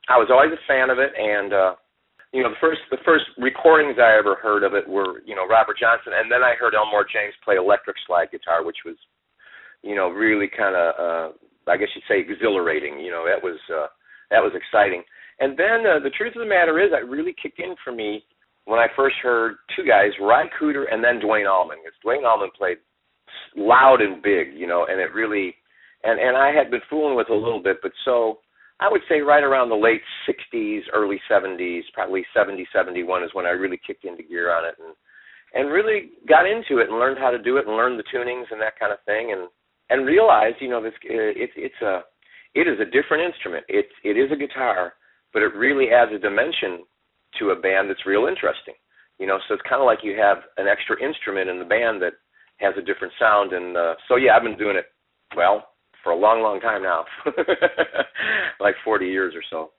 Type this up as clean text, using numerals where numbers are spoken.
I was always a fan of it, and the first recordings I ever heard of it were Robert Johnson, and then I heard Elmore James play electric slide guitar, which was really kind of I guess you'd say exhilarating. That was exciting. And then the truth of the matter is, it really kicked in for me when I first heard two guys, Ry Cooder and then Duane Allman. Because Duane Allman played loud and big, and it really, and I had been fooling with it a little bit, but so I would say right around the late 60s, early 70s, probably 70, 71 is when I really kicked into gear on it and really got into it and learned how to do it and learned the tunings and that kind of thing and realized, it is a different instrument. It is a guitar, but it really adds a dimension to a band that's real interesting. So it's kind of like you have an extra instrument in the band that has a different sound. And so, yeah, I've been doing it, well, for a long, long time now, like 40 years or so.